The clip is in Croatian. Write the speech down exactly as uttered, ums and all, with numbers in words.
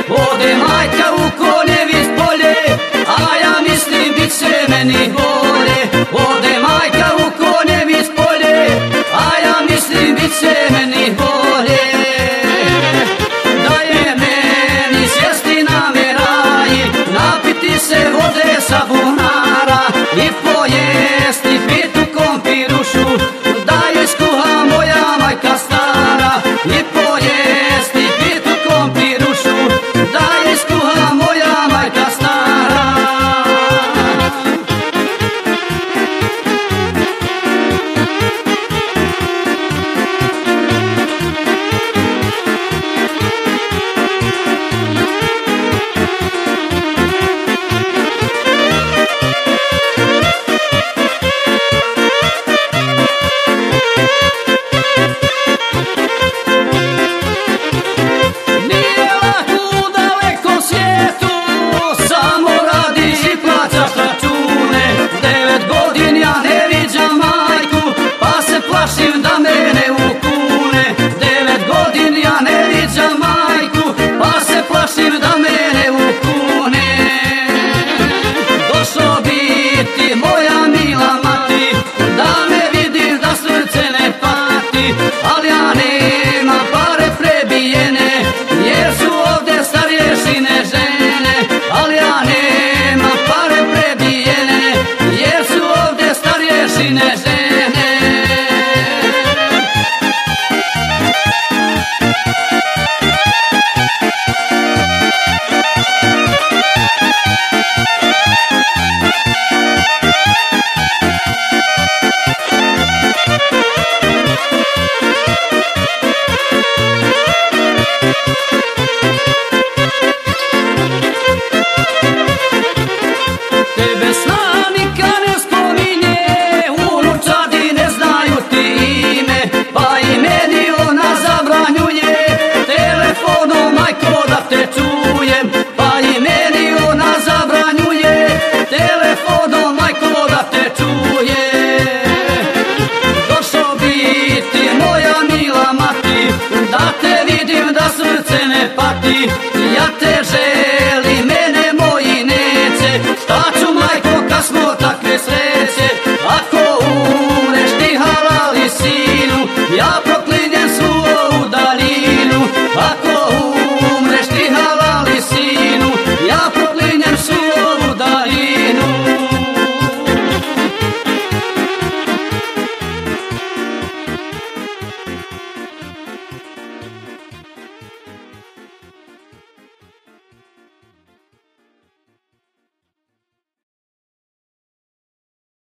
ode majka u konjevi polje, a ja mislim bit će meni bolje. Ode majka u konjevi polje, a ja mislim bit će meni bolje. Da je meni sjesti na meraji, napiti se vode sa bunara i pojesti pitu kompirušu, da ju iskuha moja majka stara. I pojesti pitu kompirušu, da ju iskuha moja majka stara. Plašim da mene ukune, devet godin ja ne viđam majku, pa se plašim da mene ukune. Došlo biti moja mila mati, da me vidim da srce ne pati, ali ja nemam pare prebijene, jer su ovde starješine žene. Ali ja nemam pare prebijene, jer su ovde starješine žene. Tebe slanika ne spominje, unučadi ne znaju ti ime, pa i meni ona zabranjuje telefonom majko da te čujem. Pa i meni ona zabranjuje telefonom majko da te čuje. Došao bi ti moja mila mati, da te vidim da srce ne pati, ja te želim, mene moji neće, šta ću majko kad smo takve sreće, ako umreš ti halali sinu, ja